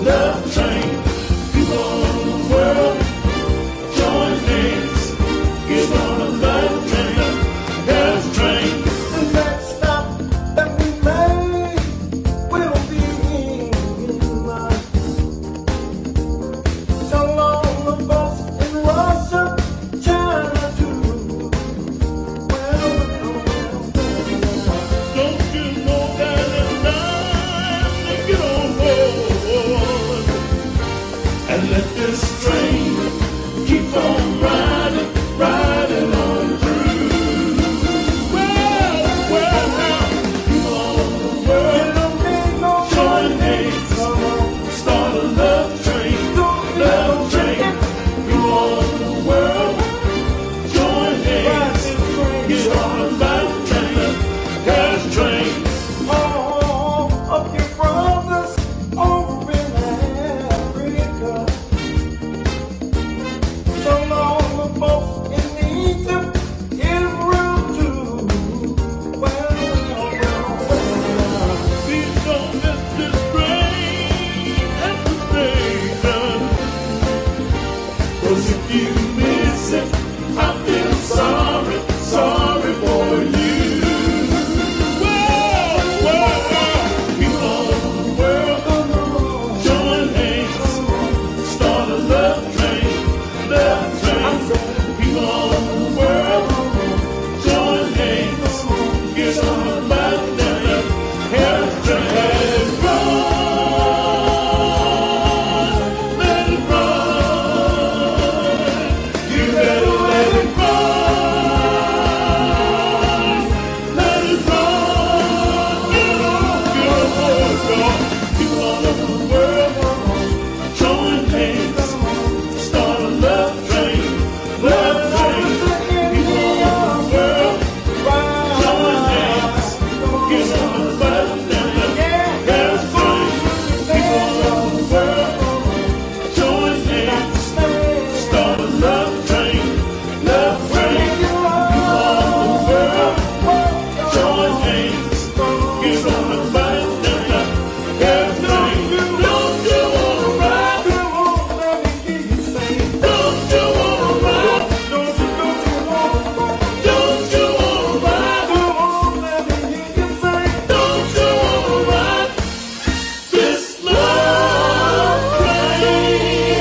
love train. People all over the world, join hands. Get on a love train, love train. The next stop that we make will be in life. So long the boss in Russia, China too. Well. Don't you know that it's time to get on board and let this train keep on riding, riding on through. Well, people all over the world, join hands, start a love train, love train. People all over the world, join hands, get on a love train, love train. All of your brothers over in Africa. So long the folks in Egypt, Israel too. Well. Please don't miss this train at the station. 'Cause if you miss it, I feel sorry, sorry for you. People all over the world, join hands, start a love train, love train. People all over the world, join hands, get on a love train, love train. Let it run, you better let it run, let it run. Get on board, y'all. People all over the world, join hands, start a love train, love train. People all over the world, join hands, get on a love train, love train. People all over the world, join hands, start a love train, love train. People all over the world, join hands, get on a love train, love train. Don't you wanna ride? Don't you wanna ride? Don't you wanna ride? Don't you wanna ride this love train?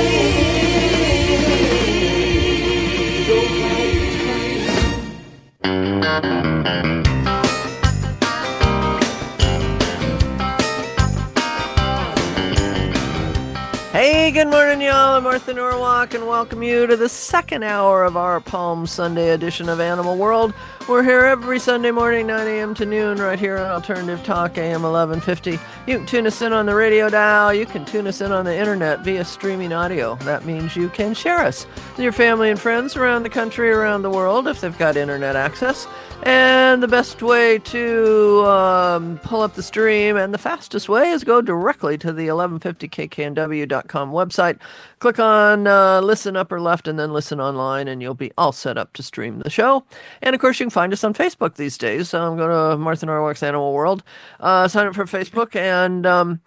Hey, good morning, y'all. I'm Martha Norwalk, and welcome you to the second hour of our Palm Sunday edition of Animal World. We're here every Sunday morning, 9 a.m. to noon, right here on Alternative Talk, AM 1150. You can tune us in on the radio dial. You can tune us in on the internet via streaming audio. That means you can share us with your family and friends around the country, around the world, if they've got internet access. And the best way to pull up the stream and the fastest way is go directly to the 1150kknw.com website. Click on listen upper left and then listen online, and you'll be all set up to stream the show. And of course, you can find us on Facebook these days. Go to Martha Norwalk's Animal World, sign up for Facebook, and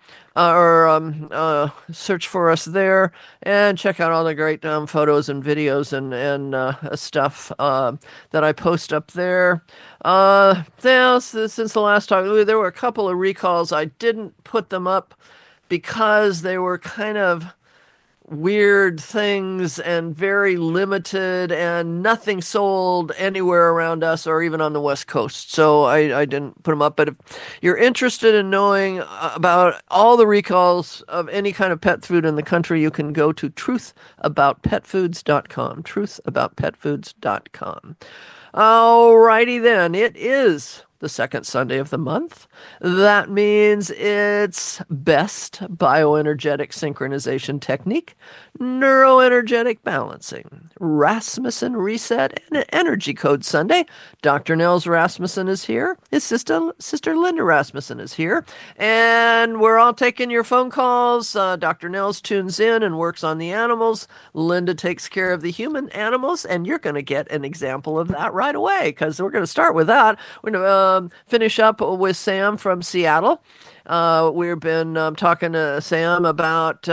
search for us there and check out all the great photos and videos and stuff that I post up there. Since the last talk, there were a couple of recalls. I didn't put them up because they were kind of weird things and very limited, and nothing sold anywhere around us or even on the West Coast. So I didn't put them up. But if you're interested in knowing about all the recalls of any kind of pet food in the country, you can go to truthaboutpetfoods.com. Truthaboutpetfoods.com. Alrighty then. It is the second Sunday of the month. That means it's Best Bioenergetic Synchronization Technique, Neuroenergetic Balancing, Rasmussen Reset, and Energy Code Sunday. Dr. Nels Rasmussen is here. His sister Linda Rasmussen is here. And we're all taking your phone calls. Dr. Nels tunes in and works on the animals. Linda takes care of the human animals, and you're going to get an example of that right away, because we're going to start with that. We're going to finish up with Sam from Seattle. we've been talking to Sam about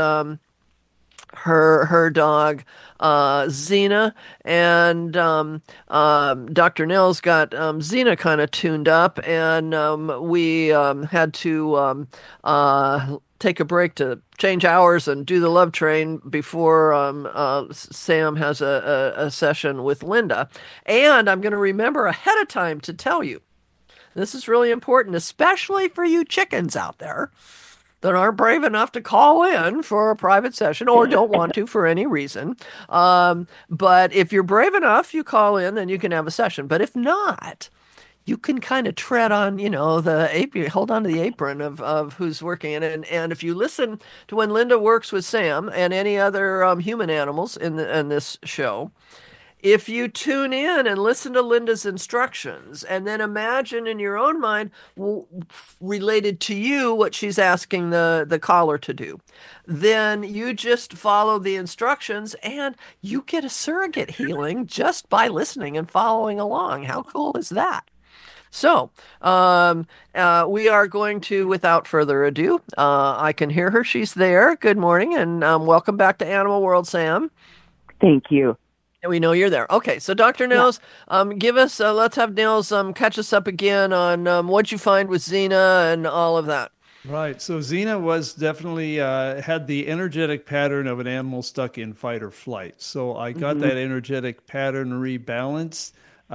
her dog Xena, and Dr. Nels got Xena kind of tuned up, and we had to take a break to change hours and do the love train before Sam has a session with Linda. And I'm going to remember ahead of time to tell you. This is really important, especially for you chickens out there that aren't brave enough to call in for a private session or don't want to for any reason. But if you're brave enough, you call in, then you can have a session. But if not, you can kind of tread on, the apron, hold on to the apron of who's working. And if you listen to when Linda works with Sam and any other human animals in this show, if you tune in and listen to Linda's instructions and then imagine in your own mind related to you what she's asking the caller to do, then you just follow the instructions and you get a surrogate healing just by listening and following along. How cool is that? So, we are going to, without further ado, I can hear her. She's there. Good morning and welcome back to Animal World, Sam. Thank you. And we know you're there. Okay, so Dr. Nels, give us, let's have Nels catch us up again on what you find with Xena and all of that. Right. So Xena was definitely had the energetic pattern of an animal stuck in fight or flight. So I got that energetic pattern rebalanced.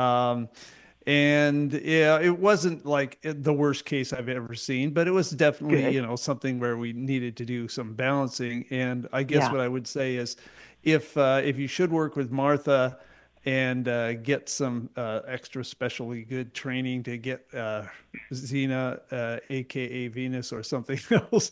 And yeah, it wasn't like the worst case I've ever seen, but it was definitely, something where we needed to do some balancing. And I guess what I would say is if you should work with Martha and get some extra specially good training to get Xena, aka Venus or something else,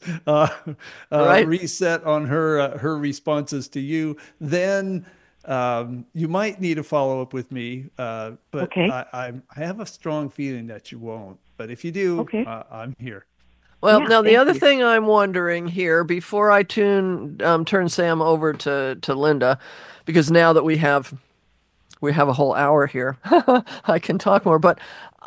reset on her responses to you, then you might need to follow up with me, but okay. I have a strong feeling that you won't. But if you do, I'm here. Well, now the other thing I'm wondering here before I turn Sam over to Linda, because now that we have a whole hour here, I can talk more. But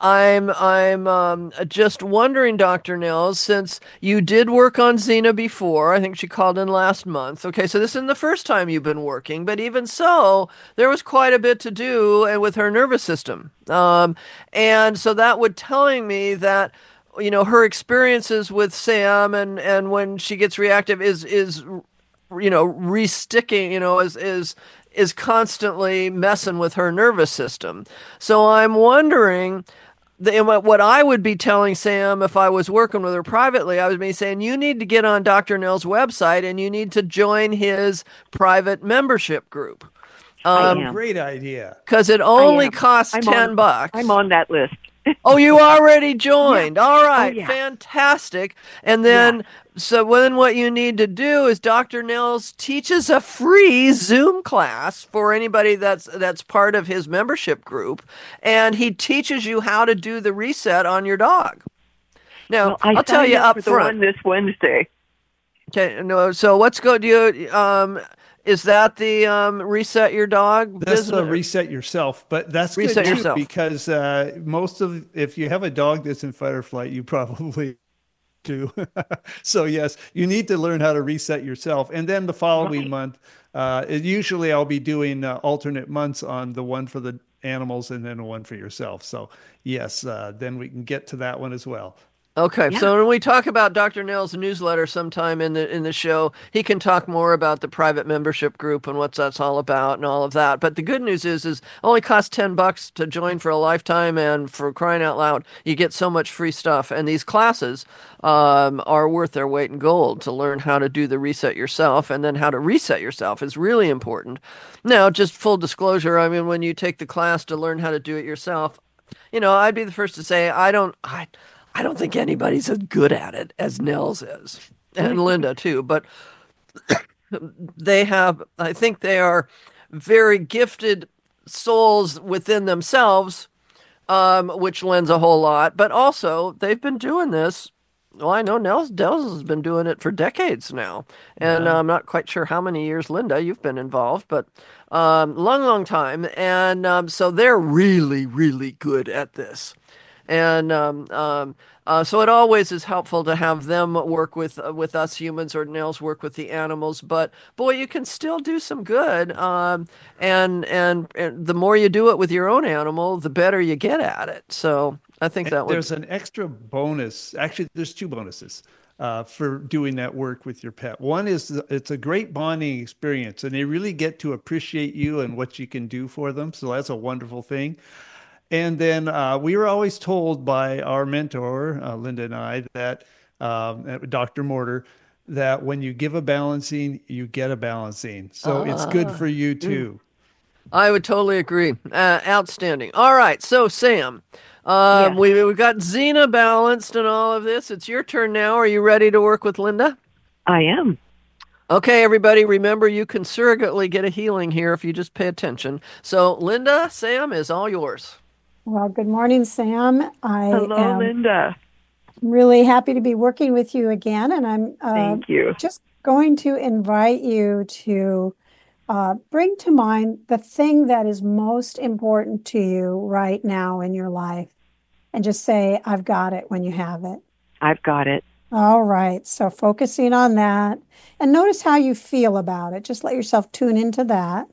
I'm just wondering, Dr. Nels, since you did work on Xena before, I think she called in last month. Okay, so this isn't the first time you've been working, but even so, there was quite a bit to do with her nervous system. And so that would telling me that her experiences with Sam and when she gets reactive is re-sticking, is constantly messing with her nervous system. So I'm wondering what I would be telling Sam if I was working with her privately, I would be saying, you need to get on Dr. Nell's website and you need to join his private membership group. Great idea. Because it only costs $10. I'm on that list. Oh, you already joined. All right. Fantastic. And then, so then what you need to do is Dr. Nels teaches a free Zoom class for anybody that's part of his membership group. And he teaches you how to do the reset on your dog. Now, I'll tell you up front. The one this Wednesday. Okay. No. So what's good? Is that the reset your dog? That's the reset yourself, but that's reset good too, yourself. Because if you have a dog that's in fight or flight, you probably do. So yes, you need to learn how to reset yourself, and then the following month, usually I'll be doing alternate months on the one for the animals and then one for yourself. So yes, then we can get to that one as well. Okay, so when we talk about Dr. Nell's newsletter sometime in the show, he can talk more about the private membership group and what that's all about and all of that. But the good news is it only costs $10 to join for a lifetime, and for crying out loud, you get so much free stuff. And these classes are worth their weight in gold to learn how to do the reset yourself, and then how to reset yourself is really important. Now, just full disclosure, I mean, when you take the class to learn how to do it yourself, I'd be the first to say I don't think anybody's as good at it as Nels is, and Linda too, but I think they are very gifted souls within themselves, which lends a whole lot, but also they've been doing this. Well, I know Nels has been doing it for decades now, and I'm not quite sure how many years, Linda, you've been involved, but long time, and so they're really, really good at this. And So it always is helpful to have them work with us humans, or nails work with the animals. But boy, you can still do some good. And the more you do it with your own animal, the better you get at it. So I think And that would. there's an extra bonus. Actually, there's two bonuses for doing that work with your pet. One is it's a great bonding experience, and they really get to appreciate you and what you can do for them. So that's a wonderful thing. And then we were always told by our mentor, Linda and I, that Dr. Mortar, that when you give a balancing, you get a balancing. So it's good Ah. for you Mm. too. I would totally agree. Outstanding. All right, so Sam, Yes, we got Xena balanced and all of this. It's your turn now. Are you ready to work with Linda? I am. Okay, everybody, remember you can surrogately get a healing here if you just pay attention. So, Linda, Sam is all yours. Well, good morning, Sam. I Hello, am Linda. really happy to be working with you again, and I'm Thank you. just going to invite you to bring to mind the thing that is most important to you right now in your life, and just say, I've got it when you have it. I've got it. All right, so focusing on that, and notice how you feel about it. Just let yourself tune into that.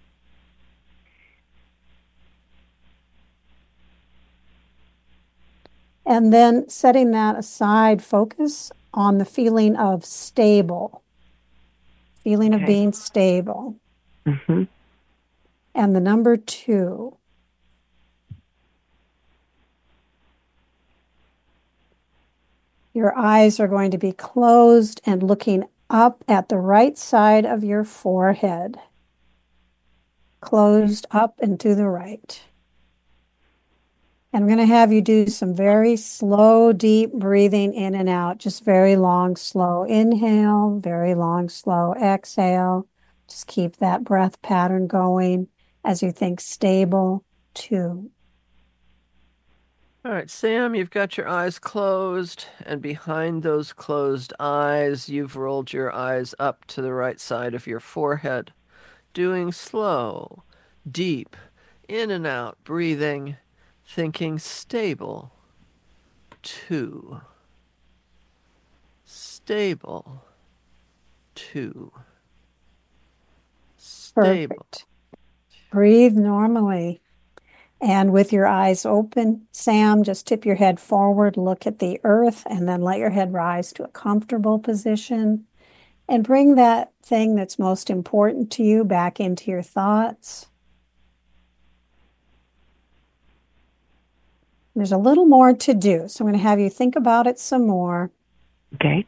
And then setting that aside, focus on the feeling of stable, feeling of Okay. being stable. Hmm. And the number 2. Your eyes are going to be closed and looking up at the right side of your forehead. Closed up and to the right. And I'm going to have you do some very slow, deep breathing in and out. Just very long, slow inhale, very long, slow exhale. Just keep that breath pattern going as you think stable, 2. All right, Sam, you've got your eyes closed, and behind those closed eyes, you've rolled your eyes up to the right side of your forehead, doing slow, deep, in and out breathing, thinking stable, 2. Stable, 2. Stable. Perfect. Breathe normally. And with your eyes open, Sam, just tip your head forward, look at the earth, and then let your head rise to a comfortable position. And bring that thing that's most important to you back into your thoughts. There's a little more to do, so I'm going to have you think about it some more. Okay.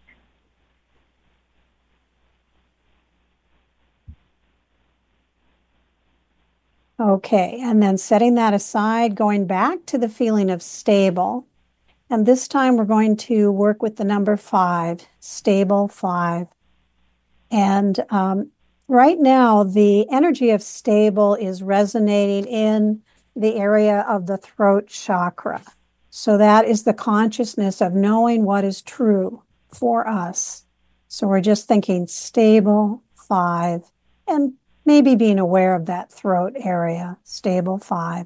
Okay, and then setting that aside, going back to the feeling of stable. And this time we're going to work with the number 5, stable 5. And right now, the energy of stable is resonating in the area of the throat chakra. So that is the consciousness of knowing what is true for us. So we're just thinking stable 5, and maybe being aware of that throat area, stable 5.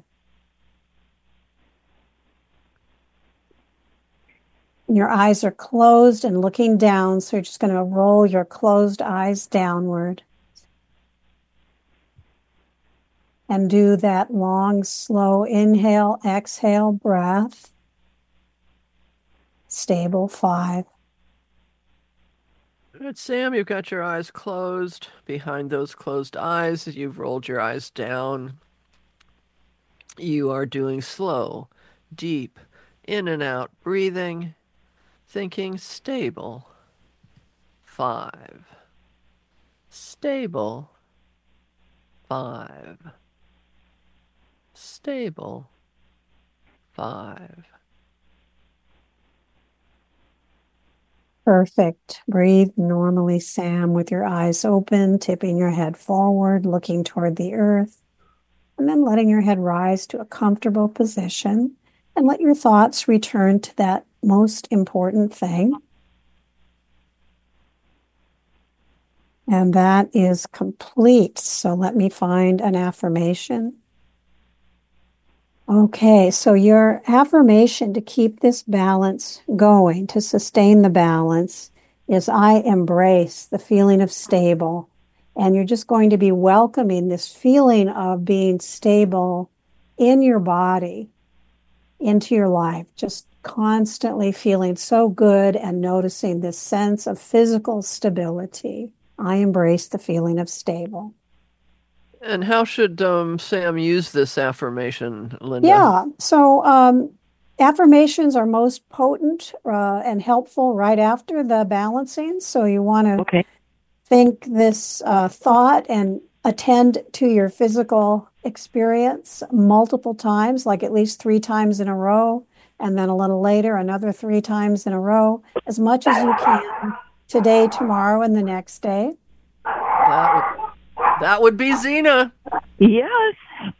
Your eyes are closed and looking down, so you're just going to roll your closed eyes downward. And do that long, slow inhale, exhale breath. Stable 5. Good, Sam, you've got your eyes closed. Behind those closed eyes, you've rolled your eyes down. You are doing slow, deep, in and out breathing, thinking stable, 5. Stable, 5. Stable, 5. Perfect. Breathe normally, Sam, with your eyes open, tipping your head forward, looking toward the earth, and then letting your head rise to a comfortable position, and let your thoughts return to that most important thing. And that is complete. So let me find an affirmation. Okay, so your affirmation to keep this balance going, to sustain the balance, is I embrace the feeling of stable. And you're just going to be welcoming this feeling of being stable in your body into your life, just constantly feeling so good and noticing this sense of physical stability. I embrace the feeling of stable. And how should Sam use this affirmation, Linda? Yeah, so affirmations are most potent and helpful right after the balancing. So you want to Okay. think this thought and attend to your physical experience multiple times, like at least 3 times in a row, and then a little later, another 3 times in a row, as much as you can today, tomorrow, and the next day. That would be Zena. Yes.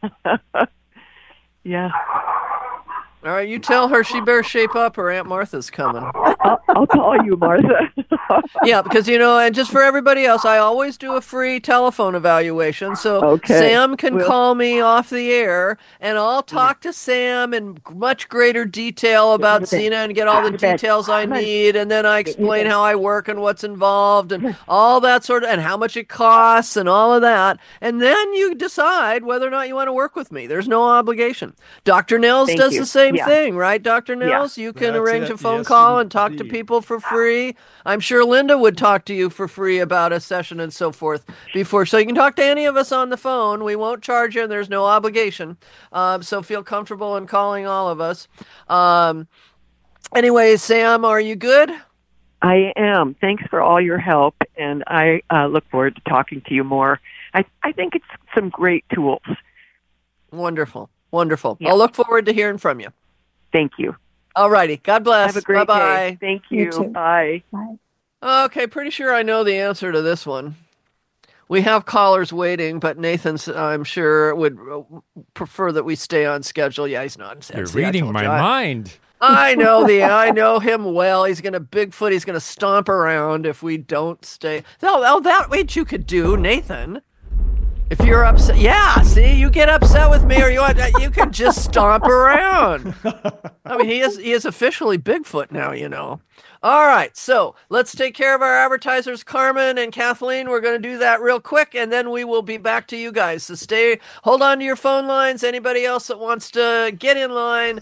Yeah. All right, you tell her she better shape up or Aunt Martha's coming. I'll call you, Martha. Yeah, because, and just for everybody else, I always do a free telephone evaluation. So Okay. Sam can call me off the air, and I'll talk to Sam in much greater detail about Zena and get all the details I need. And then I explain how I work and what's involved and all that sort of, and how much it costs and all of that. And then you decide whether or not you want to work with me. There's no obligation. Dr. Nels does the same thing, right, Dr. Nels? You can arrange a phone call and talk to people for free. I'm sure Linda would talk to you for free about a session and so forth before. So you can talk to any of us on the phone. We won't charge you, and there's no obligation. So feel comfortable in calling all of us. Anyway, Sam, are you good? I am. Thanks for all your help, and I look forward to talking to you more. I think it's some great tools. Wonderful. Wonderful. Yeah. I'll look forward to hearing from you. Thank you. All righty. God bless. Have a great Bye-bye. day. Thank You you. too. Bye. Bye. Okay, pretty sure I know the answer to this one. We have callers waiting, but Nathan, I'm sure, would prefer that we stay on schedule. Yeah, he's not. You're See, I reading told my you. mind. I know him well. He's gonna Bigfoot. He's gonna stomp around if we don't stay. Oh, that what you could do, Nathan. If you're upset, yeah. See, you get upset with me, or you can just stomp around. I mean, he is officially Bigfoot now. All right, so let's take care of our advertisers, Carmen and Kathleen. We're going to do that real quick, and then we will be back to you guys. So hold on to your phone lines. Anybody else that wants to get in line,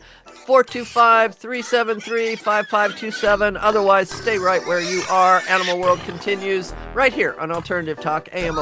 425-373-5527. Otherwise, stay right where you are. Animal World continues right here on Alternative Talk, AM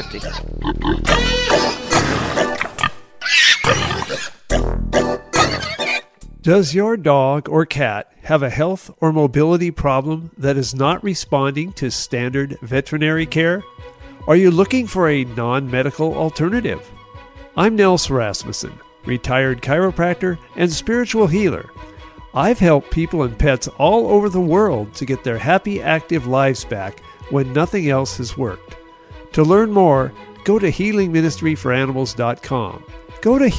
1150. Does your dog or cat have a health or mobility problem that is not responding to standard veterinary care? Are you looking for a non-medical alternative? I'm Nels Rasmussen, retired chiropractor and spiritual healer. I've helped people and pets all over the world to get their happy, active lives back when nothing else has worked. To learn more, go to healingministryforanimals.com. Go to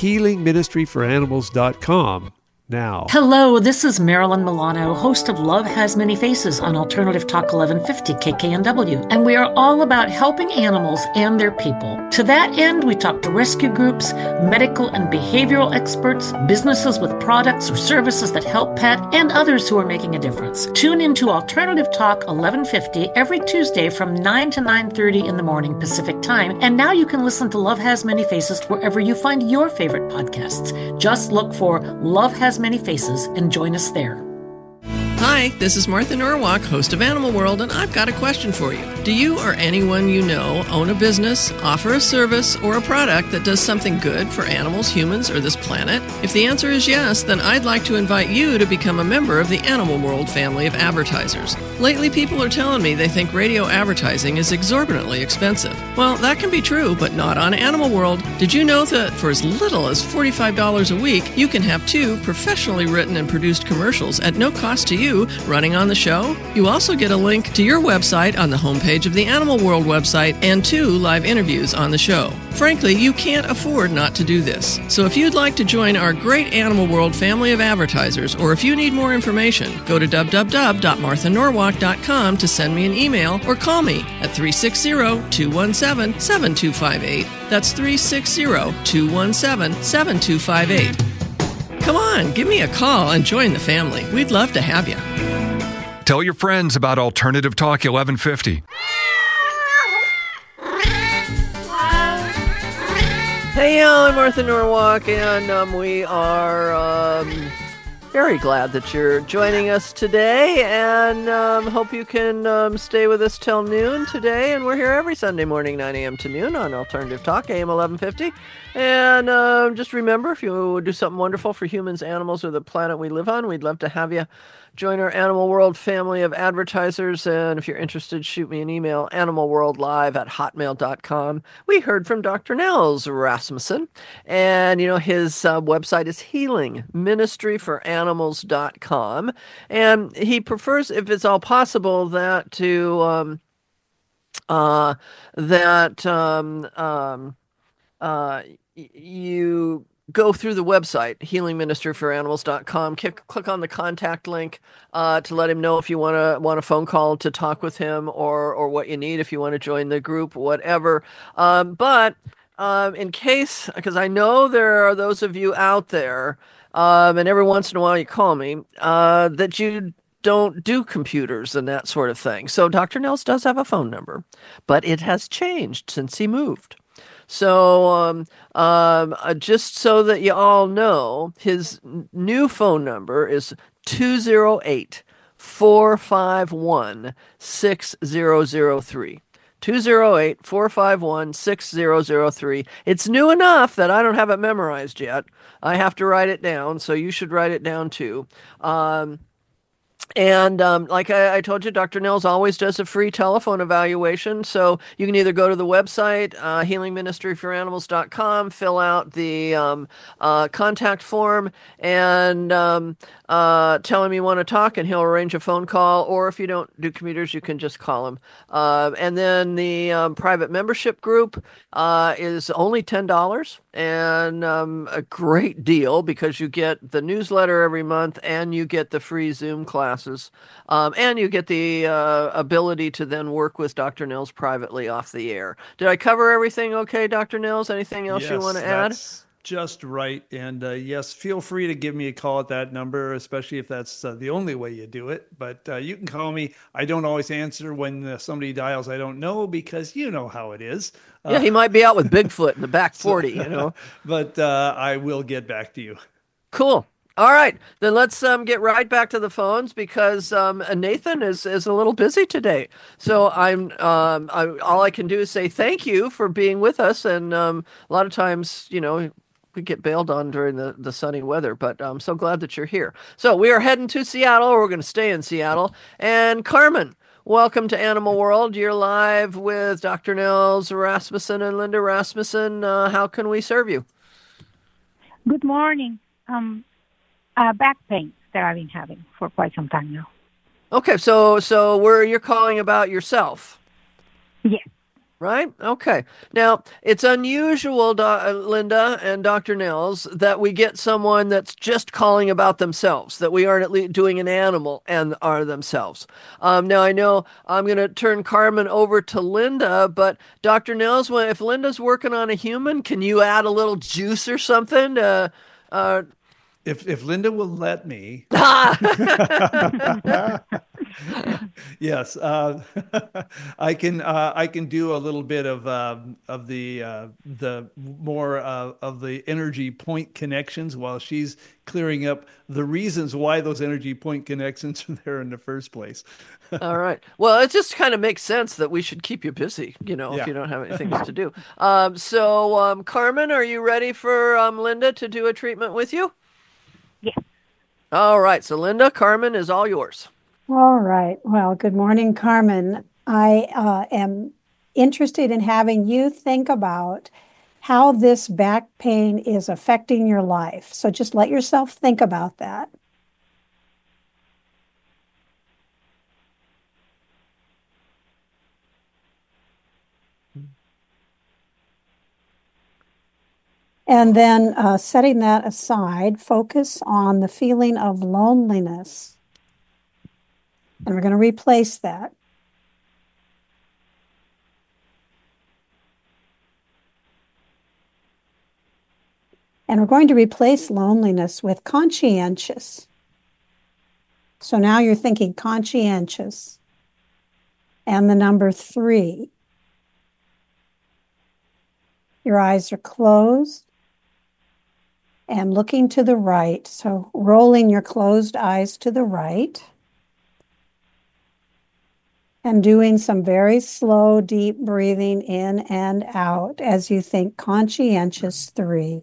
healingministryforanimals.com now. Hello, this is Marilyn Milano, host of Love Has Many Faces on Alternative Talk 1150 KKNW, and we are all about helping animals and their people. To that end, we talk to rescue groups, medical and behavioral experts, businesses with products or services that help pet, and others who are making a difference. Tune into Alternative Talk 1150 every Tuesday from 9 to 9:30 in the morning Pacific Time, and now you can listen to Love Has Many Faces wherever you find your favorite podcasts. Just look for Love Has Many Faces and join us there. Hi, this is Martha Norwalk, host of Animal World, and I've got a question for you. Do you or anyone you know own a business, offer a service, or a product that does something good for animals, humans, or this planet? If the answer is yes, then I'd like to invite you to become a member of the Animal World family of advertisers. Lately, people are telling me they think radio advertising is exorbitantly expensive. Well, that can be true, but not on Animal World. Did you know that for as little as $45 a week, you can have 2 professionally written and produced commercials at no cost to you running on the show? You also get a link to your website on the homepage of the Animal World website and 2 live interviews on the show. Frankly, you can't afford not to do this. So if you'd like to join our great Animal World family of advertisers, or if you need more information, go to www.marthanorwalk.com to send me an email or call me at 360-217-7258. That's 360-217-7258. Come on, give me a call and join the family. We'd love to have you. Tell your friends about Alternative Talk 1150. Hey, y'all, I'm Martha Norwalk, and we are very glad that you're joining us today, and hope you can stay with us till noon today. And we're here every Sunday morning, 9 a.m. to noon on Alternative Talk, AM 1150. And just remember, if you do something wonderful for humans, animals, or the planet we live on, we'd love to have you join our Animal World family of advertisers. And if you're interested, shoot me an email, animalworldlive@hotmail.com. We heard from Dr. Nels Rasmussen, and his website is healingministryforanimals.com. And he prefers, if it's all possible, that to you go through the website, healingministryforanimals.com, click on the contact link to let him know if you want a phone call to talk with him, or what you need, if you want to join the group, whatever. But in case, because I know there are those of you out there, and every once in a while you call me, that you don't do computers and that sort of thing. So Dr. Nels does have a phone number, but it has changed since he moved. So just so that you all know, his new phone number is 208-451-6003. 208-451-6003. It's new enough that I don't have it memorized yet. I have to write it down, so you should write it down too. And like I told you, Dr. Nels always does a free telephone evaluation. So you can either go to the website, healingministryforanimals.com, fill out the contact form, and tell him you want to talk, and he'll arrange a phone call. Or if you don't do computers, you can just call him. And then the private membership group is only $10, and a great deal, because you get the newsletter every month, and you get the free Zoom classes, and you get the ability to then work with Dr. Nels privately off the air. Did I cover everything okay, Dr. Nels? Anything else you want to add? That's just right. And yes, feel free to give me a call at that number, especially if that's the only way you do it. But you can call me. I don't always answer when somebody dials I don't know, because you know how it is. Yeah, he might be out with Bigfoot in the back 40, But I will get back to you. Cool. All right, then let's get right back to the phones, because Nathan is a little busy today. So all I can do is say thank you for being with us. And a lot of times, we get bailed on during the sunny weather, but I'm so glad that you're here. So we are heading to Seattle. We're going to stay in Seattle. And Carmen, welcome to Animal World. You're live with Dr. Nels Rasmussen and Linda Rasmussen. How can we serve you? Good morning. Back pain that I've been having for quite some time now. Okay, so you're calling about yourself? Yes. Right? Okay. Now, it's unusual, Linda and Dr. Nels, that we get someone that's just calling about themselves, that we aren't at least doing an animal and are themselves. Now, I know I'm going to turn Carmen over to Linda, but Dr. Nels, if Linda's working on a human, can you add a little juice or something? If Linda will let me, yes, I can do a little bit of the more of the energy point connections, while she's clearing up the reasons why those energy point connections are there in the first place. All right. Well, it just kind of makes sense that we should keep you busy, if you don't have anything else to do. So, Carmen, are you ready for Linda to do a treatment with you? Yes. All right. So, Linda, Carmen is all yours. All right. Well, good morning, Carmen. I am interested in having you think about how this back pain is affecting your life. So just let yourself think about that. And then setting that aside, focus on the feeling of loneliness. And we're going to replace that. And we're going to replace loneliness with conscientious. So now you're thinking conscientious. And the number 3. Your eyes are closed and looking to the right. So rolling your closed eyes to the right. And doing some very slow, deep breathing in and out as you think conscientious 3.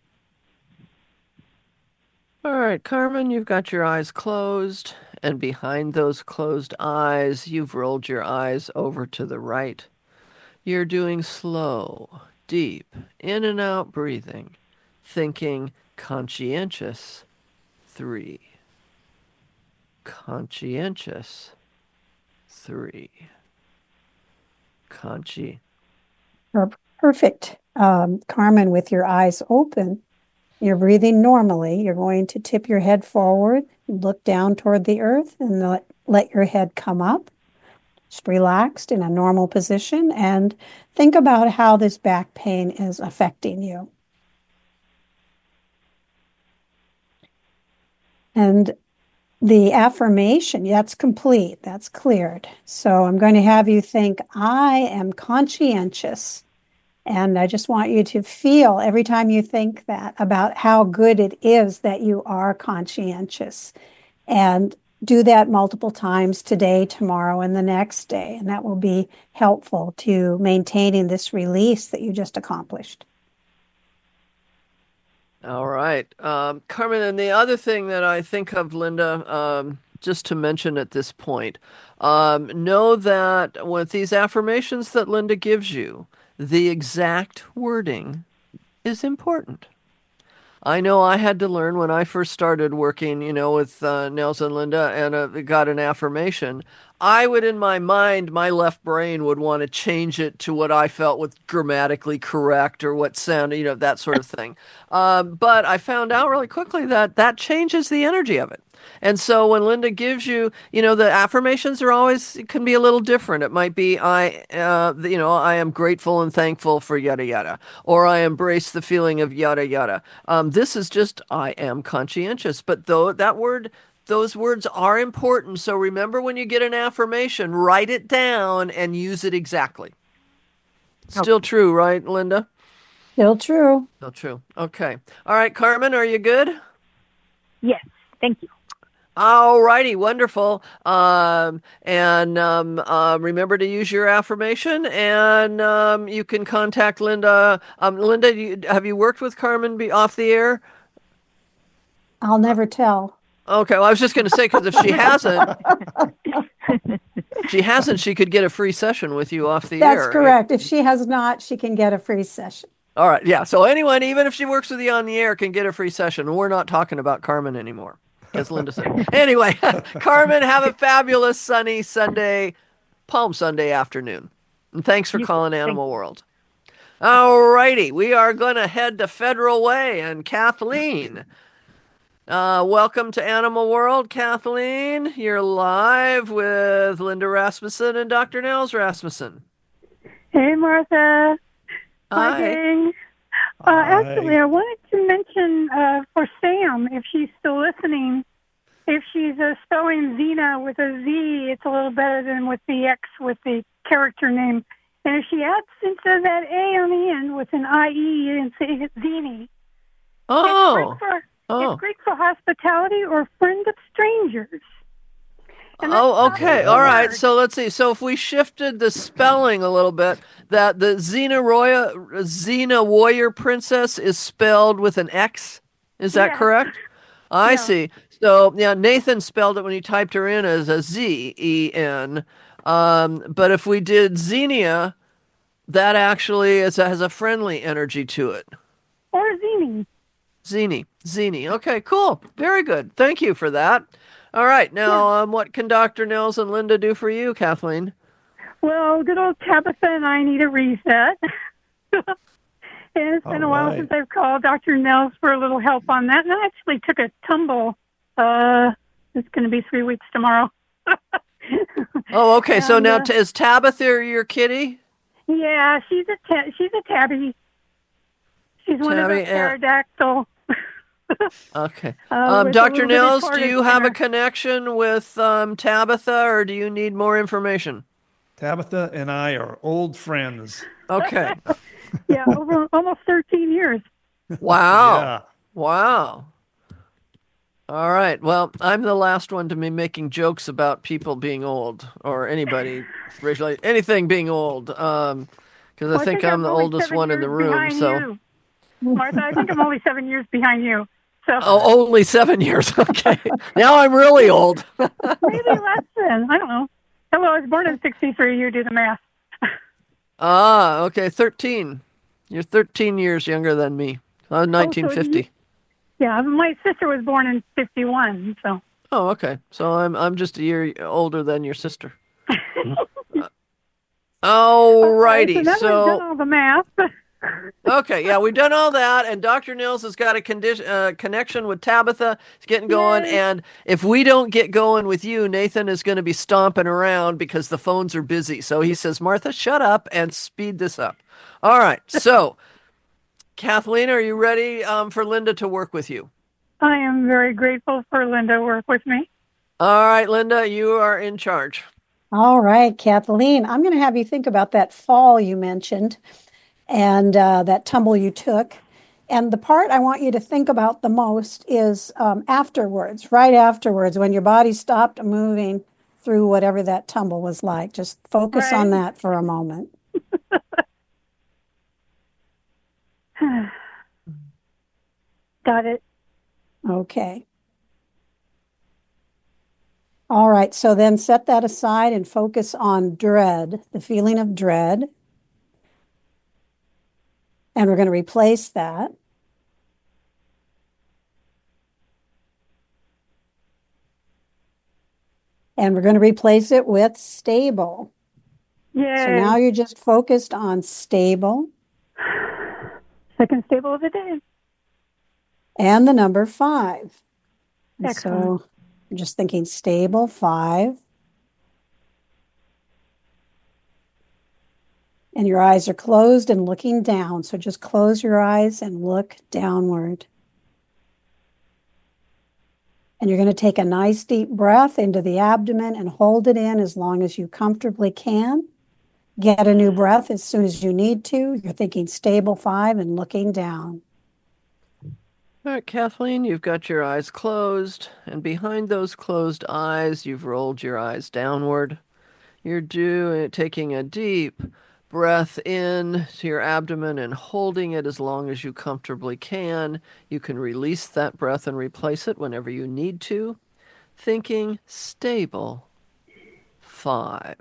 All right, Carmen, you've got your eyes closed, and behind those closed eyes, you've rolled your eyes over to the right. You're doing slow, deep, in and out breathing, thinking conscientious 3. Conscientious 3. Perfect. Carmen, with your eyes open, you're breathing normally. You're going to tip your head forward, look down toward the earth, and let your head come up. Just relaxed in a normal position, and think about how this back pain is affecting you. And the affirmation, that's complete, that's cleared. So I'm going to have you think, I am conscientious. And I just want you to feel every time you think that about how good it is that you are conscientious. And do that multiple times today, tomorrow, and the next day. And that will be helpful to maintaining this release that you just accomplished. All right. Carmen, and the other thing that I think of, Linda, just to mention at this point, know that with these affirmations that Linda gives you, the exact wording is important. I know I had to learn when I first started working, with Nels and Linda and got an affirmation. I would, in my mind, my left brain would want to change it to what I felt was grammatically correct or what sounded, that sort of thing. But I found out really quickly that changes the energy of it. And so when Linda gives you, the affirmations can be a little different. It might be, I am grateful and thankful for yada yada, or I embrace the feeling of yada yada. This is just, I am conscientious. But those words are important. So remember, when you get an affirmation, write it down and use it exactly. Still true, right, Linda? Still true. Still true. Okay. All right, Carmen, are you good? Yes. Thank you. All righty, wonderful. Remember to use your affirmation, and you can contact Linda. Linda, have you worked with Carmen off the air? I'll never tell. Okay, well, I was just going to say, because if she hasn't, she could get a free session with you off the air. That's correct. If she has not, she can get a free session. All right, yeah. So anyone, even if she works with you on the air, can get a free session. We're not talking about Carmen anymore, as Linda said. Anyway, Carmen, have a fabulous sunny Palm Sunday afternoon. And thanks for calling Animal World. All righty, we are going to head to Federal Way, and Kathleen. Welcome to Animal World, Kathleen. You're live with Linda Rasmussen and Dr. Nels Rasmussen. Hey, Martha. Hi. Gang. Actually, I wanted to mention for Sam, if she's still listening, if she's spelling Xena with a Z, it's a little better than with the X with the character name. And if she adds instead of that A on the end with an IE and say it's Zini. Oh. It's great for hospitality or friend of strangers. Okay. All right. So let's see. So if we shifted the spelling a little bit, that the Xena Warrior Princess is spelled with an X. Is that correct? I see. So, yeah, Nathan spelled it when he typed her in as a Z-E-N. But if we did Xenia, that actually has a friendly energy to it. Or Zini. Zini. Okay, cool. Very good. Thank you for that. All right. Now, what can Dr. Nels and Linda do for you, Kathleen? Well, good old Tabitha and I need a reset. And it's been a while since I've called Dr. Nels for a little help on that. And I actually took a tumble. It's going to be 3 weeks tomorrow. Oh, okay. And, so now is Tabitha your kitty? Yeah, she's a tabby. She's one of Tabby the pterodactyl. Okay. with a Dr. little bitty Nils, do tortoise you have in a her. connection with Tabitha, or do you need more information? Tabitha and I are old friends. Okay. Yeah, over almost 13 years. Wow. Yeah. Wow. All right. Well, I'm the last one to be making jokes about people being old or anybody, racially, anything being old. Because I think I'm the only oldest 7 one in years the room. behind So, you. Martha, I think I'm only 7 years behind you. So oh, only 7 years. Okay. Now I'm really old. maybe less than. I don't know. Hello, I was born in 63. You do the math. Okay. 13. You're 13 years younger than me. I'm Oh, so 1950. Yeah, my sister was born in 51. So. Oh, okay. So I'm just a year older than your sister. All righty. So now we've done all the math. Okay, yeah, we've done all that, and Dr. Nils has got a connection with Tabitha. He's getting going, and if we don't get going with you, Nathan is going to be stomping around because the phones are busy. So he says, Martha, shut up and speed this up. All right, so Kathleen, are you ready for Linda to work with you? I am very grateful for Linda to work with me. All right, Linda, you are in charge. All right, Kathleen, I'm going to have you think about that fall you mentioned and that tumble you took. And the part I want you to think about the most is afterwards, right afterwards, when your body stopped moving through whatever that tumble was like. Just focus on that for a moment. Got it. Okay. All right, so then set that aside and focus on dread, the feeling of dread. And we're going to replace that. And we're going to replace it with stable. Yeah. So now you're just focused on stable. Second stable of the day. And the number 5. And Excellent. so I'm just thinking stable 5. And your eyes are closed and looking down. So just close your eyes and look downward. And you're going to take a nice deep breath into the abdomen and hold it in as long as you comfortably can. Get a new breath as soon as you need to. You're thinking stable 5 and looking down. All right, Kathleen, you've got your eyes closed, and behind those closed eyes, you've rolled your eyes downward. You're taking a deep breath in to your abdomen and holding it as long as you comfortably can. You can release that breath and replace it whenever you need to. Thinking stable 5.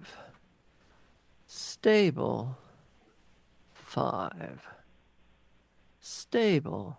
Stable 5. Stable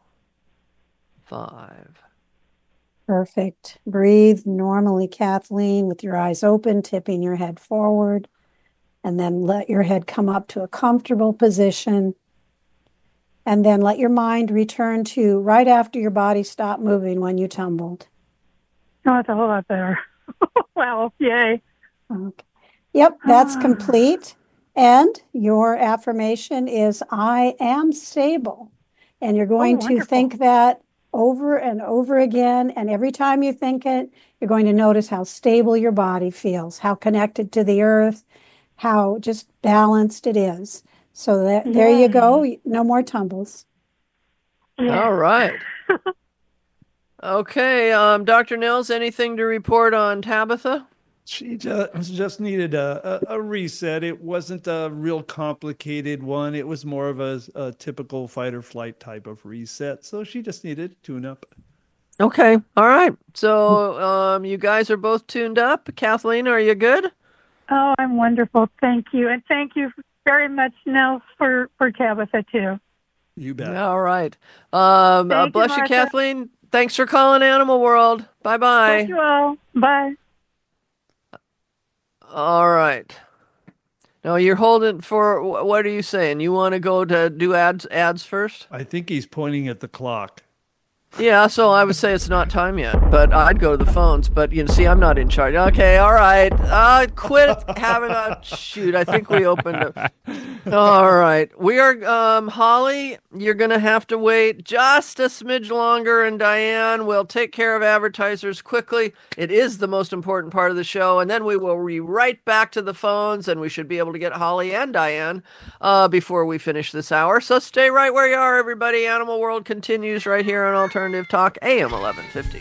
5. Perfect. Breathe normally, Kathleen, with your eyes open, tipping your head forward. And then let your head come up to a comfortable position. And then let your mind return to right after your body stopped moving when you tumbled. Oh, that's a whole lot better. Wow, yay. Okay. Yep, that's complete. And your affirmation is, I am stable. And you're going to think that over and over again. And every time you think it, you're going to notice how stable your body feels, how connected to the earth, how just balanced it is. So there you go. No more tumbles. Yeah. All right. Okay, Dr. Nils, anything to report on Tabitha? She just needed a reset. It wasn't a real complicated one. It was more of a typical fight or flight type of reset. So she just needed to tune up. Okay, all right. So you guys are both tuned up. Kathleen, are you good? Oh, I'm wonderful. Thank you. And thank you very much, Nels, for Tabitha, too. You bet. All right. Thank you, bless you, Martha. Kathleen. Thanks for calling Animal World. Bye-bye. Thank you all. Bye. All right. Now you're holding for, what are you saying? You want to go to do ads first? I think he's pointing at the clock. Yeah, so I would say it's not time yet, but I'd go to the phones. But see, I'm not in charge. Okay, all right. Quit having a shoot. I think we opened. All right, we are. Holly, you're gonna have to wait just a smidge longer, and Diane will take care of advertisers quickly. It is the most important part of the show, and then we will be right back to the phones, and we should be able to get Holly and Diane before we finish this hour. So stay right where you are, everybody. Animal World continues right here on Alternative Talk, AM 1150.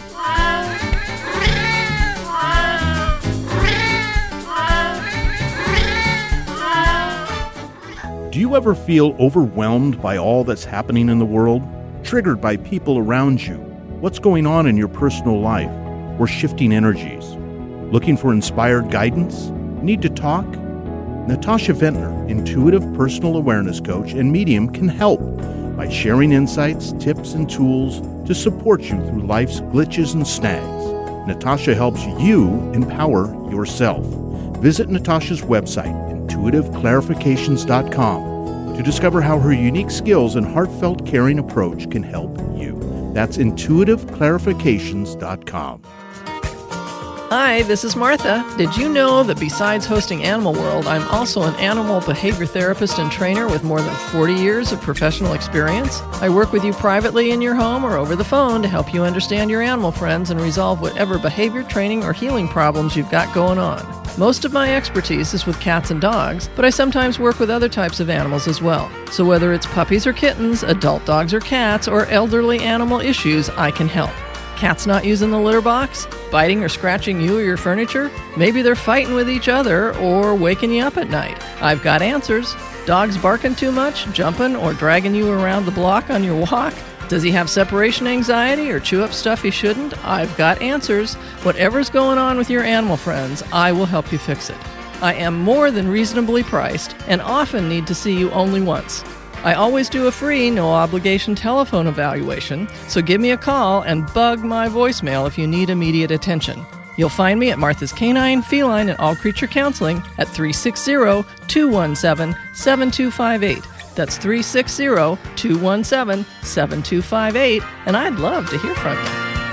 Do you ever feel overwhelmed by all that's happening in the world? Triggered by people around you? What's going on in your personal life? Or shifting energies? Looking for inspired guidance? Need to talk? Natasha Ventnor, intuitive personal awareness coach and medium, can help by sharing insights, tips, and tools to support you through life's glitches and snags. Natasha helps you empower yourself. Visit Natasha's website, intuitiveclarifications.com, to discover how her unique skills and heartfelt caring approach can help you. That's intuitiveclarifications.com. Hi, this is Martha. Did you know that besides hosting Animal World, I'm also an animal behavior therapist and trainer with more than 40 years of professional experience? I work with you privately in your home or over the phone to help you understand your animal friends and resolve whatever behavior, training, or healing problems you've got going on. Most of my expertise is with cats and dogs, but I sometimes work with other types of animals as well. So whether it's puppies or kittens, adult dogs or cats, or elderly animal issues, I can help. Cats not using the litter box? Biting or scratching you or your furniture? Maybe they're fighting with each other or waking you up at night. I've got answers. Dogs barking too much, jumping, or dragging you around the block on your walk? Does he have separation anxiety or chew up stuff he shouldn't? I've got answers. Whatever's going on with your animal friends, I will help you fix it. I am more than reasonably priced and often need to see you only once. I always do a free, no-obligation telephone evaluation, so give me a call and bug my voicemail if you need immediate attention. You'll find me at Martha's Canine, Feline, and All Creature Counseling at 360-217-7258. That's 360-217-7258, and I'd love to hear from you.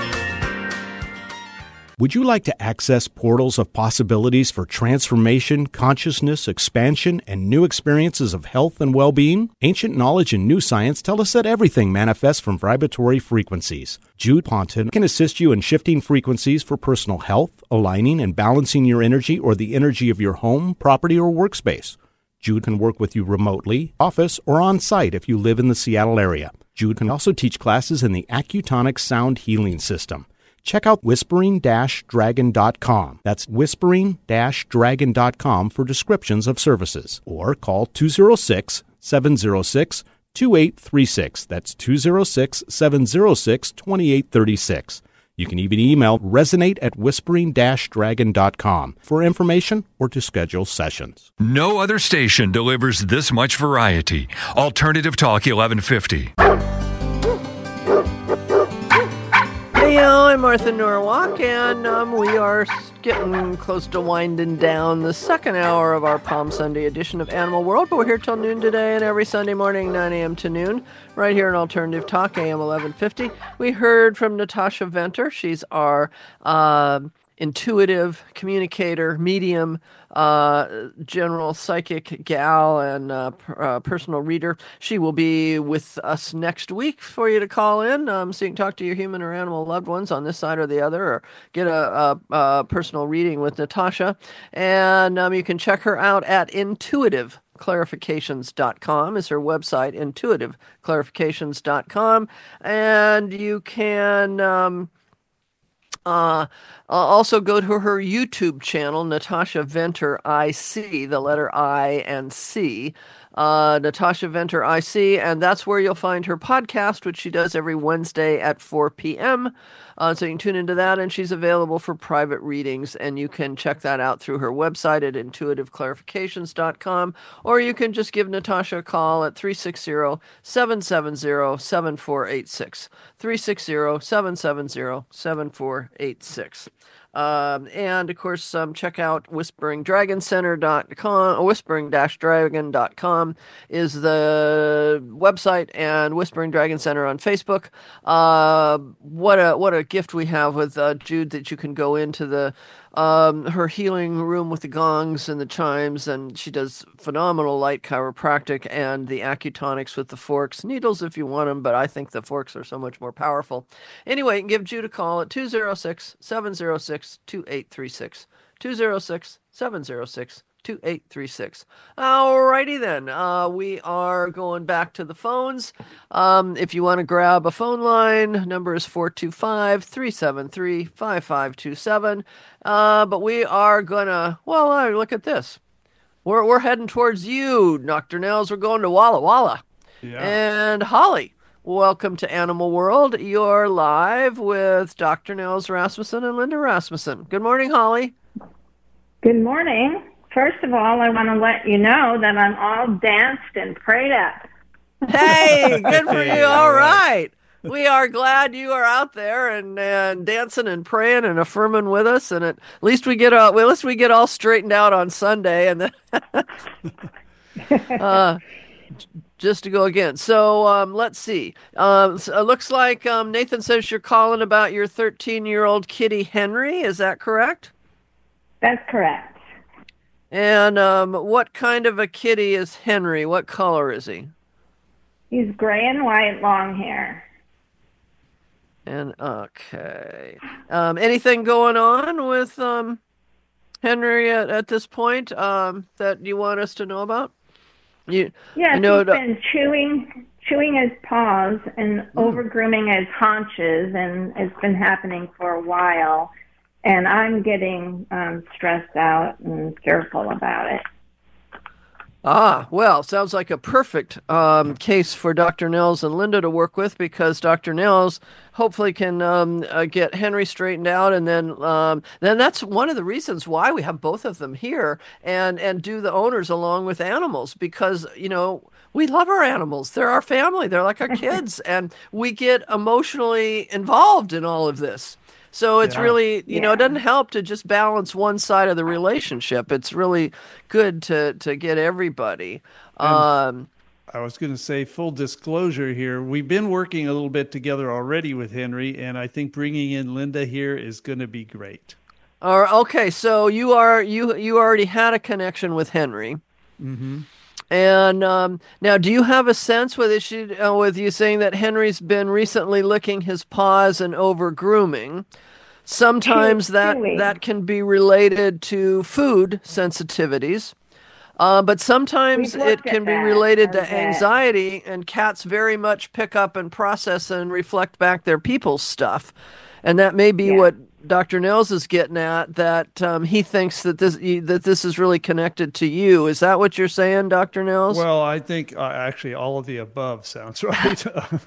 Would you like to access portals of possibilities for transformation, consciousness, expansion, and new experiences of health and well-being? Ancient knowledge and new science tell us that everything manifests from vibratory frequencies. Jude Ponton can assist you in shifting frequencies for personal health, aligning and balancing your energy or the energy of your home, property, or workspace. Jude can work with you remotely, office, or on-site if you live in the Seattle area. Jude can also teach classes in the Accutonic Sound Healing System. Check out whispering-dragon.com. That's whispering-dragon.com for descriptions of services. Or call 206-706-2836. That's 206-706-2836. You can even email resonate@whispering-dragon.com for information or to schedule sessions. No other station delivers this much variety. Alternative Talk 1150. Hey, I'm Martha Norwalk, and we are getting close to winding down the second hour of our Palm Sunday edition of Animal World, but we're here till noon today and every Sunday morning, 9 a.m. to noon, right here in Alternative Talk, AM 1150. We heard from Natasha Ventnor. She's our intuitive communicator, medium, general psychic gal, and personal reader. She will be with us next week for you to call in, so you can talk to your human or animal loved ones on this side or the other, or get a personal reading with Natasha. And you can check her out at intuitiveclarifications.com is her website, intuitiveclarifications.com. And you can also go to her YouTube channel, Natasha Ventnor IC, the letter I and C, Natasha Ventnor IC, and that's where you'll find her podcast, which she does every Wednesday at 4 p.m. So you can tune into that, and she's available for private readings, and you can check that out through her website at intuitiveclarifications.com, or you can just give Natasha a call at 360-770-7486, 360-770-7486. And of course, check out whisperingdragoncenter.com. Whispering-dragon.com is the website, and Whispering Dragon Center on Facebook. What a gift we have with Jude, that you can go into the her healing room with the gongs and the chimes, and she does phenomenal light chiropractic and the acutonics with the forks, needles if you want them, but I think the forks are so much more powerful. Anyway, you can give Jude a call at 206-706-2836. 206-706-2836. Alrighty then. We are going back to the phones. If you want to grab a phone line, number is 425-373-5527. But we are gonna, look at this. We're heading towards you, Dr. Nels. We're going to Walla Walla. Yeah. And Holly, welcome to Animal World. You're live with Dr. Nels Rasmussen and Linda Rasmussen. Good morning, Holly. Good morning. First of all, I want to let you know that I'm all danced and prayed up. Hey, good for you. All right. We are glad you are out there and dancing and praying and affirming with us. And at least we get all straightened out on Sunday, and then just to go again. So let's see. So it looks like Nathan says you're calling about your 13-year-old kitty Henry. Is that correct? That's correct. And what kind of a kitty is Henry? What color is he? He's gray and white, long hair. And okay. Anything going on with Henry at this point that you want us to know about? Yes, he's been chewing his paws and over-grooming his haunches, and it's been happening for a while. And I'm getting stressed out and fearful about it. Well, sounds like a perfect case for Dr. Nels and Linda to work with, because Dr. Nels hopefully can get Henry straightened out, and then that's one of the reasons why we have both of them here and do the owners along with animals, because we love our animals. They're our family. They're like our kids, and we get emotionally involved in all of this. So it's really, it doesn't help to just balance one side of the relationship. It's really good to get everybody. I was going to say, full disclosure here, we've been working a little bit together already with Henry, and I think bringing in Linda here is going to be great. Okay, so you already had a connection with Henry. Mm-hmm. And now, do you have a sense with you saying that Henry's been recently licking his paws and over grooming? Sometimes that can be related to food sensitivities, but sometimes it can be related to anxiety. And cats very much pick up and process and reflect back their people's stuff, and that may be what Dr. Nels is getting at, that he thinks that this is really connected to you. Is that what you're saying, Dr. Nels? Well, I think actually all of the above sounds right.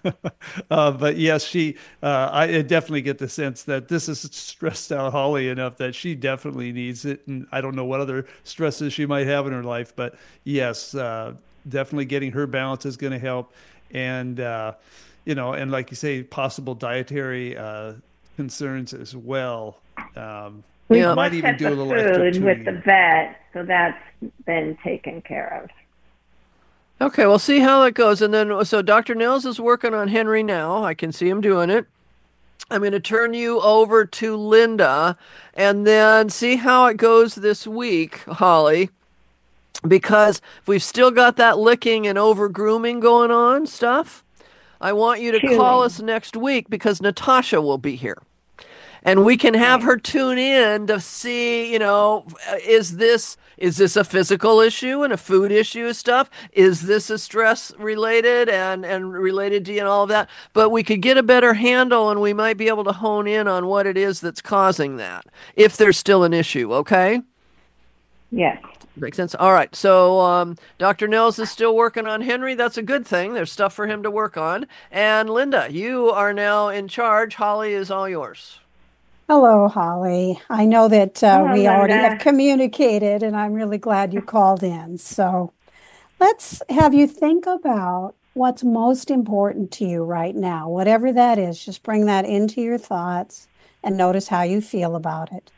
But yes, I definitely get the sense that this has stressed out Holly enough that she definitely needs it. And I don't know what other stresses she might have in her life, but yes, definitely getting her balance is going to help. And, and like you say, possible dietary concerns as well. We might even do a little extra tuning with the vet, so that's been taken care of. Okay, we'll see how that goes. And then, so Dr. Nels is working on Henry now. I can see him doing it. I'm going to turn you over to Linda and then see how it goes this week, Holly. Because if we've still got that licking and over grooming going on stuff, I want you to call us next week, because Natasha will be here. And we can have her tune in to see, is this a physical issue and a food issue stuff? Is this a stress related and related to all of that? But we could get a better handle, and we might be able to hone in on what it is that's causing that, if there's still an issue, okay? Yes. Makes sense. All right. So Dr. Nels is still working on Henry. That's a good thing. There's stuff for him to work on. And Linda, you are now in charge. Holly is all yours. Hello, Holly. I know that we already Linda. have communicated, and I'm really glad you called in. So let's have you think about what's most important to you right now. Whatever that is, just bring that into your thoughts and notice how you feel about it.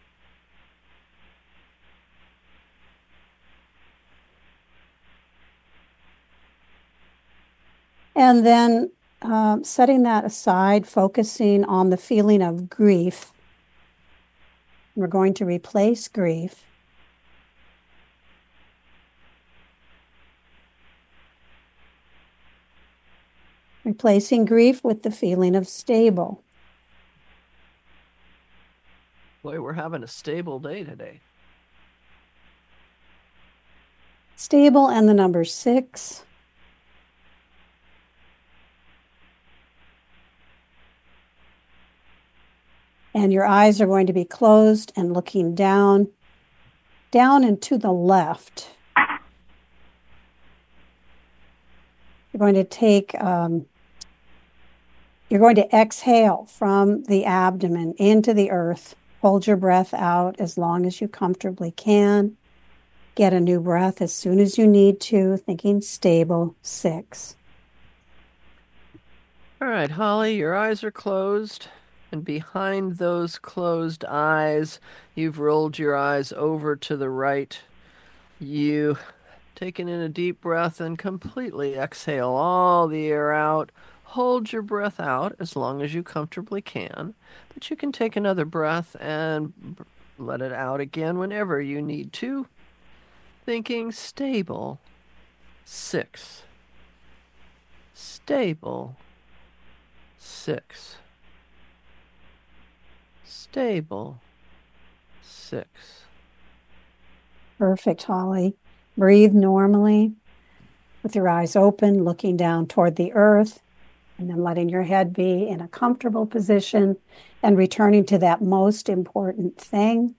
And then setting that aside, focusing on the feeling of grief. We're going to replace grief. Replacing grief with the feeling of stable. Boy, we're having a stable day today. Stable and the number 6. And your eyes are going to be closed and looking down and to the left. You're going to you're going to exhale from the abdomen into the earth. Hold your breath out as long as you comfortably can. Get a new breath as soon as you need to, thinking stable, 6. All right, Holly, your eyes are closed. And behind those closed eyes, you've rolled your eyes over to the right. You taken in a deep breath and completely exhale all the air out. Hold your breath out as long as you comfortably can. But you can take another breath and let it out again whenever you need to. Thinking stable, 6. Stable, 6. Stable, 6. Perfect, Holly. Breathe normally with your eyes open, looking down toward the earth, and then letting your head be in a comfortable position and returning to that most important thing.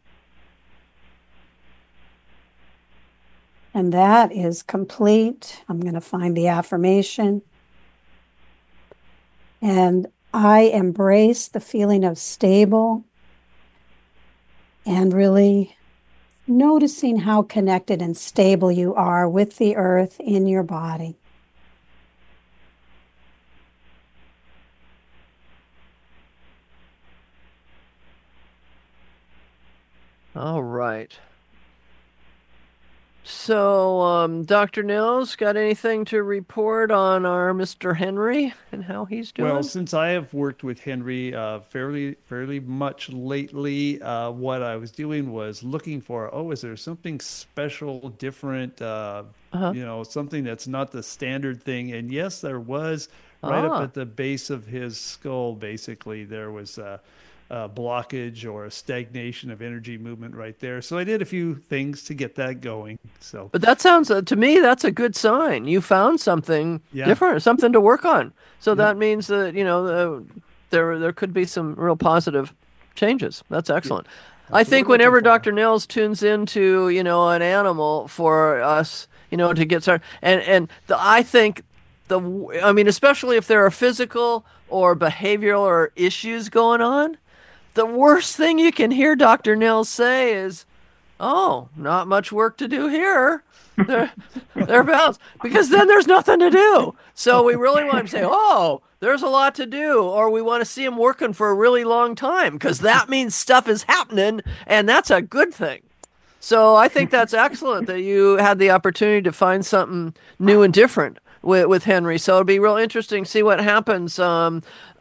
And that is complete. I'm going to find the affirmation. And I embrace the feeling of stable and really noticing how connected and stable you are with the earth in your body. All right. So, Dr. Nils, got anything to report on our Mr. Henry and how he's doing? Well, since I have worked with Henry fairly much lately, what I was doing was looking for, is there something special, different, something that's not the standard thing? And yes, there was. Right up at the base of his skull, basically, there was a blockage or a stagnation of energy movement right there. So I did a few things to get that going. But that sounds to me, that's a good sign. You found something different, something to work on. So that means that there could be some real positive changes. That's excellent. I think whenever Dr. Nils tunes into an animal for us, to get started, I think especially if there are physical or behavioral or issues going on. The worst thing you can hear Dr. Nils say is, not much work to do here. Thereabouts. Because then there's nothing to do. So we really want him to say, there's a lot to do. Or we want to see him working for a really long time because that means stuff is happening and that's a good thing. So I think that's excellent that you had the opportunity to find something new and different with Henry. So it'll be real interesting to see what happens, Holly,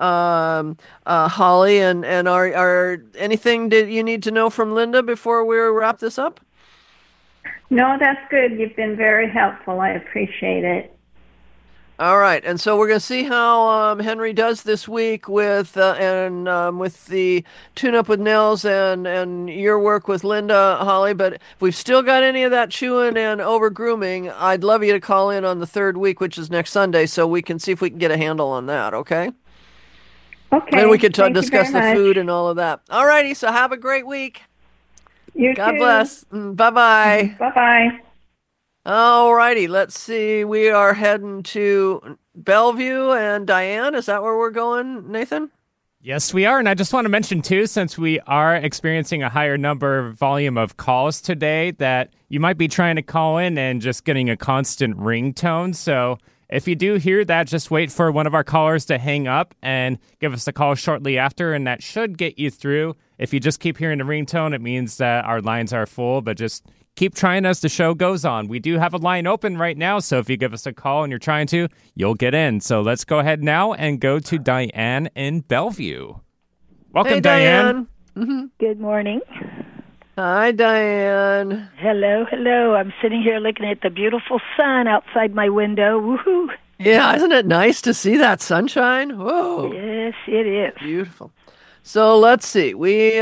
and are anything that you need to know from Linda before we wrap this up? No, that's good. You've been very helpful. I appreciate it. All right, and so we're going to see how Henry does this week with the tune-up with Nils and your work with Linda, Holly. But if we've still got any of that chewing and over-grooming, I'd love you to call in on the 3rd week, which is next Sunday, so we can see if we can get a handle on that, okay? Okay. And we can discuss the food and all of that. All righty, so have a great week. You God too. bless. Bye-bye. Bye-bye. All righty, let's see. We are heading to Bellevue and Diane. Is that where we're going, Nathan? Yes, we are. And I just want to mention, too, since we are experiencing a higher volume of calls today, that you might be trying to call in and just getting a constant ringtone. So If you do hear that, just wait for one of our callers to hang up and give us a call shortly after, and that should get you through. If you just keep hearing the ringtone, it means that our lines are full, but just keep trying as the show goes on. We do have a line open right now, so if you give us a call and you're trying to, you'll get in. So let's go ahead now and go to Diane in Bellevue. Welcome, hey, Diane. Good morning. Hi, Diane. Hello. I'm sitting here looking at the beautiful sun outside my window. Woohoo! Yeah, isn't it nice to see that sunshine? Whoa. Yes, it is. Beautiful. So let's see.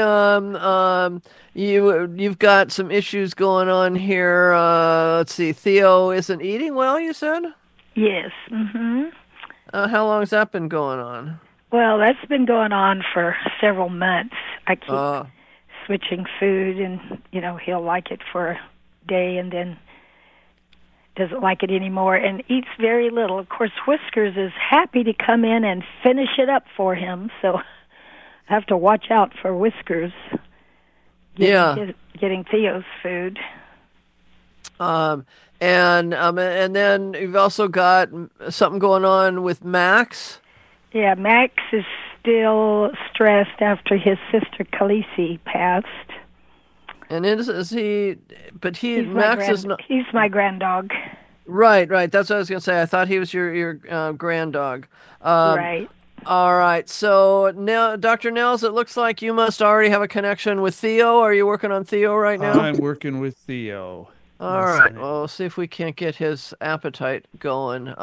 You've got some issues going on here. Let's see. Theo isn't eating well, you said? Yes. Mm-hmm. How long's that been going on? Well, that's been going on for several months. I keep switching food, and he'll like it for a day and then doesn't like it anymore and eats very little. Of course, Whiskers is happy to come in and finish it up for him, so I have to watch out for Whiskers getting Theo's food. And then you've also got something going on with Max. Yeah, Max is still stressed after his sister Khaleesi passed. And is he? But he's Max is not. He's my grand dog. Right. That's what I was going to say. I thought he was your grand dog. Right. All right. So now, Dr. Nels, it looks like you must already have a connection with Theo. Are you working on Theo right now? I'm working with Theo. All right. Well, we'll see if we can't get his appetite going.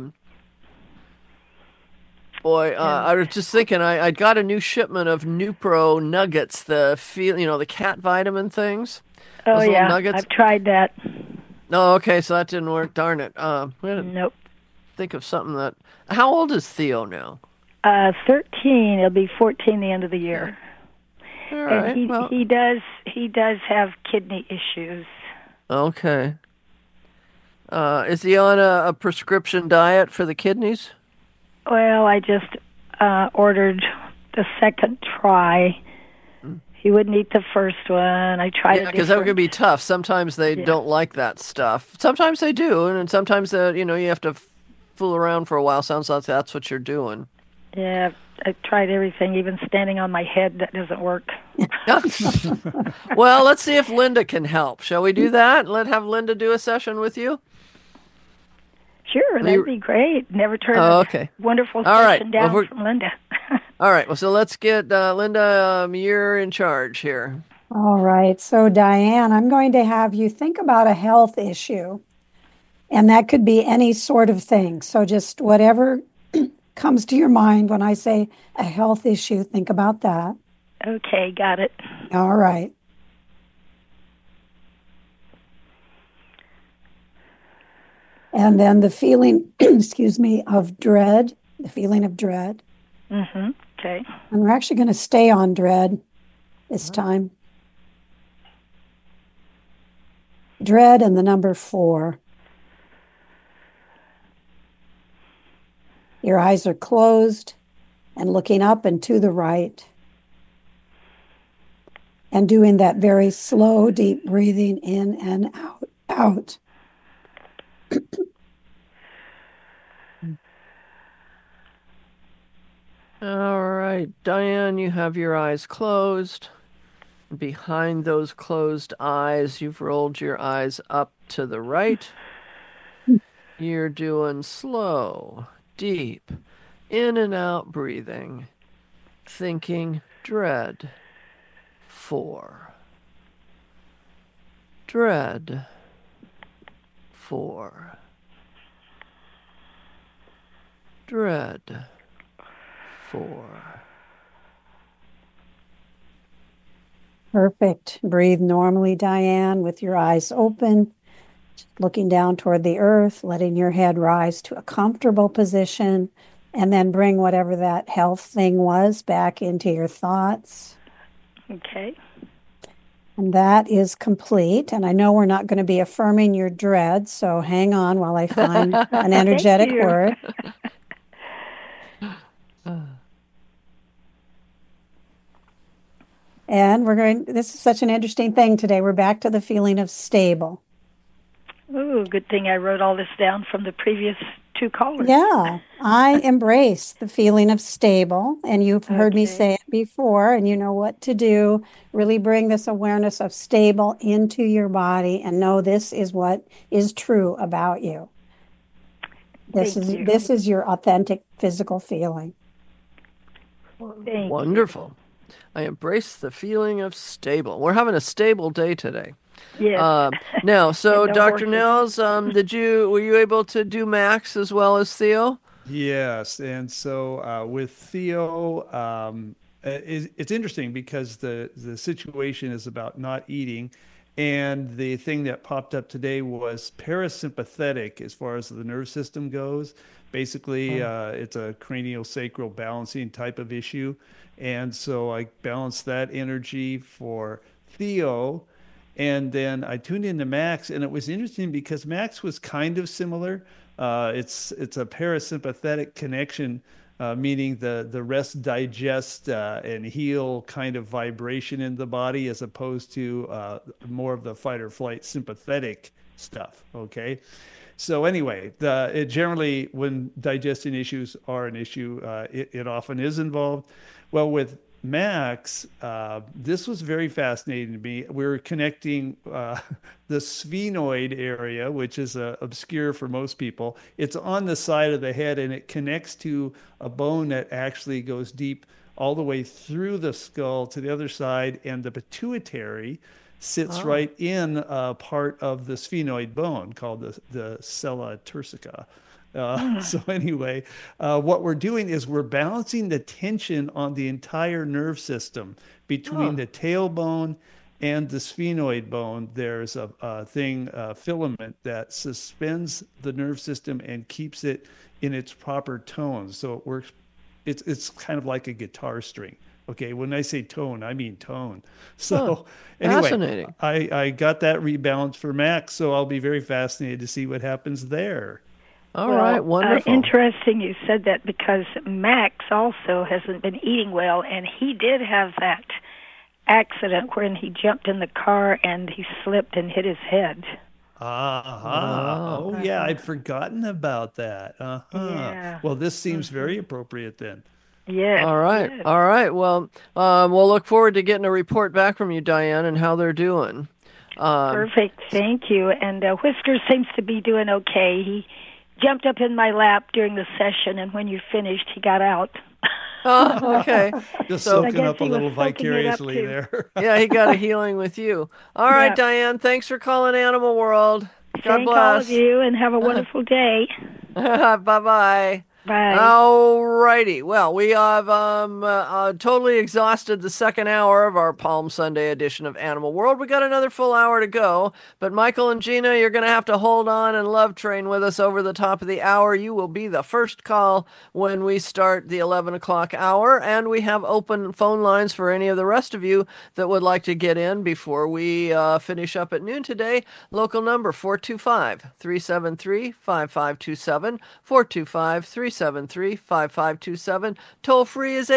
I was just thinking, I got a new shipment of Nupro nuggets, the cat vitamin things. Oh yeah, nuggets. I've tried that. Oh, okay, so that didn't work. Darn it. Nope. Think of something that. How old is Theo now? 13. He'll be 14 the end of the year. All right. And he does have kidney issues. Okay. Is he on a prescription diet for the kidneys? Well, I just ordered the second try. He wouldn't eat the first one. I tried it because that could be tough. Sometimes they don't like that stuff. Sometimes they do, and sometimes you have to fool around for a while. Sounds like that's what you're doing. Yeah, I tried everything, even standing on my head. That doesn't work. Well, let's see if Linda can help. Shall we do that? Have Linda do a session with you? Sure, that'd be great. Never turn a wonderful session down from Linda. All right, well, so let's get Linda, you're in charge here. All right, so Diane, I'm going to have you think about a health issue, and that could be any sort of thing. So just whatever comes to your mind when I say a health issue, think about that. Okay, got it. All right. And then the feeling, of dread, the feeling of dread. Mm-hmm. Okay. And we're actually going to stay on dread this time. Dread and the number 4. Your eyes are closed and looking up and to the right. And doing that very slow, deep breathing in and out. All right, Diane, you have your eyes closed. Behind those closed eyes, you've rolled your eyes up to the right. You're doing slow, deep, in and out breathing, thinking dread. 4. Dread. 4. Dread. 4. Perfect. Breathe normally, Diane, with your eyes open, looking down toward the earth, letting your head rise to a comfortable position, and then bring whatever that health thing was back into your thoughts. Okay. And that is complete. And I know we're not going to be affirming your dread, so hang on while I find an energetic word. And this is such an interesting thing today. We're back to the feeling of stable. Ooh, good thing I wrote all this down from the previous two callers. Yeah, I embrace the feeling of stable, and you've heard me say it before, and you know what to do. Really bring this awareness of stable into your body and know this is what is true about you. This is your authentic physical feeling. Wonderful. I embrace the feeling of stable. We're having a stable day today. Yes. Now, so No Dr. horses. Nels, were you able to do Max as well as Theo? Yes, and so with Theo, it's interesting because the situation is about not eating, and the thing that popped up today was parasympathetic as far as the nerve system goes. Basically, it's a craniosacral balancing type of issue, and so I balanced that energy for Theo. And then I tuned into Max, and it was interesting because Max was kind of similar. It's a parasympathetic connection, meaning the rest, digest, and heal kind of vibration in the body, as opposed to more of the fight or flight sympathetic stuff. Okay. So anyway, it generally, when digestion issues are an issue, it often is involved. Well, with Max, this was very fascinating to me. We were connecting the sphenoid area, which is obscure for most people. It's on the side of the head, and it connects to a bone that actually goes deep all the way through the skull to the other side, and the pituitary sits right in a part of the sphenoid bone called the sella turcica. So anyway, what we're doing is we're balancing the tension on the entire nerve system between the tailbone and the sphenoid bone. There's a filament that suspends the nerve system and keeps it in its proper tone. So it works. It's kind of like a guitar string. Okay, when I say tone, I mean tone. So anyway, fascinating. I got that rebalanced for Max, so I'll be very fascinated to see what happens there. All right, wonderful. Interesting you said that, because Max also hasn't been eating well, and he did have that accident when he jumped in the car and he slipped and hit his head. Oh, yeah, I'd forgotten about that. Yeah. Well, this seems very appropriate then. Yeah. All right. All right. Well, we'll look forward to getting a report back from you, Diane, and how they're doing. Perfect. Thank you. And Whiskers seems to be doing okay. He jumped up in my lap during the session, and when you finished, he got out. Oh, okay. Just soaking up a little vicariously there. Yeah, he got a healing with you. All right, Diane, thanks for calling Animal World. God Thank bless. all of you, and have a wonderful day. Bye-bye. Bye. All righty. Well, we have totally exhausted the second hour of our Palm Sunday edition of Animal World. We got another full hour to go, but Michael and Gina, you're going to have to hold on and love train with us over the top of the hour. You will be the first call when we start the 11 o'clock hour, and we have open phone lines for any of the rest of you that would like to get in before we finish up at noon today. Local number 425-373-5527, 425-373-5527. Toll free is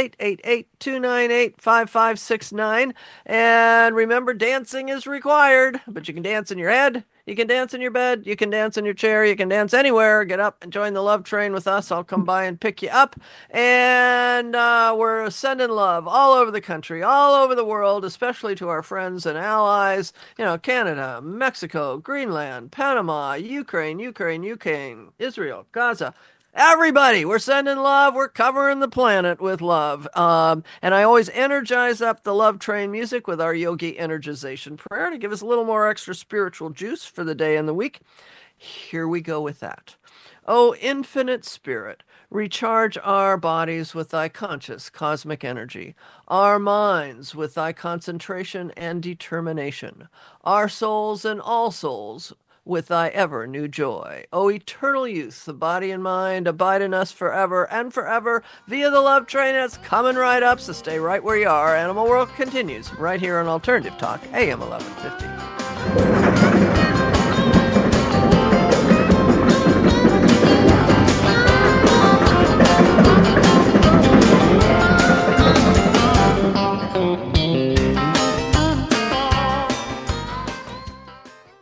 888-298-5569. And remember, dancing is required, but you can dance in your head, you can dance in your bed, you can dance in your chair, you can dance anywhere. Get up and join the love train with us. I'll come by and pick you up. And we're sending love all over the country, all over the world, especially to our friends and allies, Canada, Mexico, Greenland, Panama, Ukraine, Israel, Gaza. Everybody, we're sending love. We're covering the planet with love. And I always energize up the love train music with our yogi energization prayer to give us a little more extra spiritual juice for the day and the week. Here we go with that. O infinite spirit, recharge our bodies with thy conscious cosmic energy, our minds with thy concentration and determination, our souls and all souls with thy ever new joy. O eternal youth, the body and mind abide in us forever and forever via the love train that's coming right up, so stay right where you are. Animal World continues right here on Alternative Talk, AM 1150.